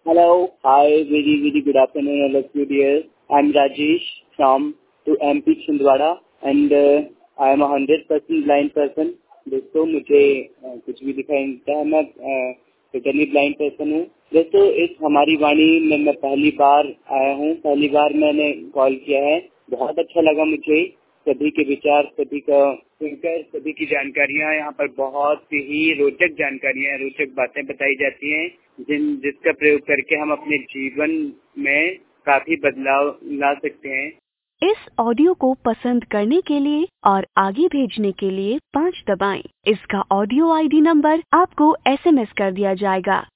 Hello. Hi. Very good afternoon, all of you dear. I'm Rajesh from to MP Chhindwara and I am a 100% blind person. दोस्तों मुझे कुछ भी दिखाई नहीं देता है, मैं टोटली ब्लाइंड पर्सन हूँ। दोस्तों इस हमारी वाणी में मैं पहली बार आया हूँ, पहली बार मैंने कॉल किया है। बहुत अच्छा लगा मुझे, सभी के विचार, सभी का सुनकर, सभी की जानकारियाँ यहाँ पर बहुत ही रोचक जानकारियाँ, रोचक बातें बताई जाती हैं जिसका प्रयोग करके हम अपने जीवन में काफी बदलाव ला सकते हैं। इस ऑडियो को पसंद करने के लिए और आगे भेजने के लिए 5 दबाएं। इसका ऑडियो आईडी नंबर आपको SMS कर दिया जाएगा।